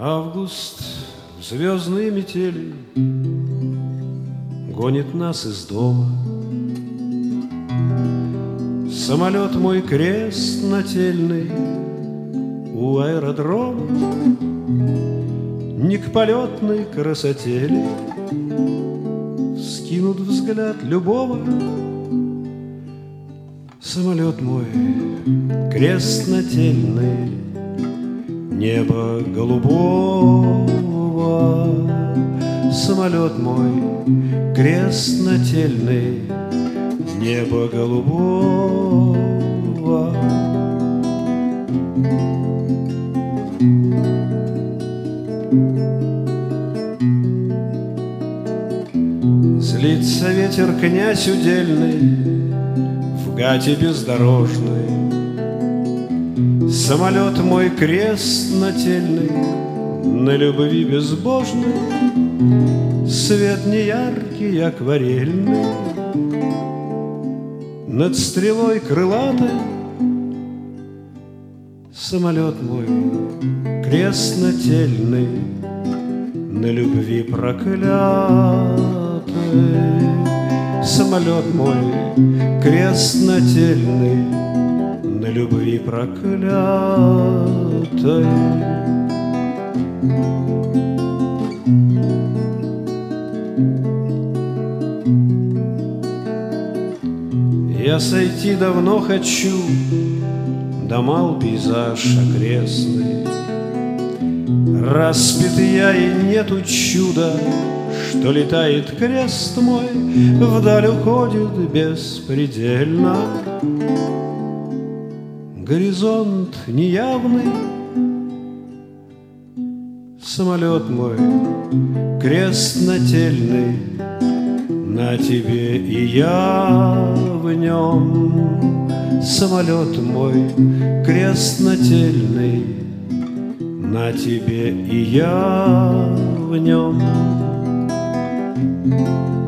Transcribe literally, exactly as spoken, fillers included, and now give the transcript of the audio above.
Август в звездные метели гонит нас из дома. Самолет мой крест нательный у аэродрома, не к полетной красоте ли скинут взгляд любого. Самолет мой крест нательный небо голубого. Самолет мой крест нательный небо голубого. Злится ветер, князь удельный, в гате бездорожной. Самолет мой крест нательный на любви безбожной. Свет неяркий, акварельный, над стрелой крылатой. Самолет мой крест нательный на любви проклятой. Самолет мой крест нательный на любви проклятой. Я сойти давно хочу, домал пейзаж окрестный. Распят я, и нету чуда, что летает крест мой, вдаль уходит беспредельно. Горизонт неявный. Самолет мой крест нательный на тебе, и я в нем. Самолет мой крест нательный на тебе, и я в нем.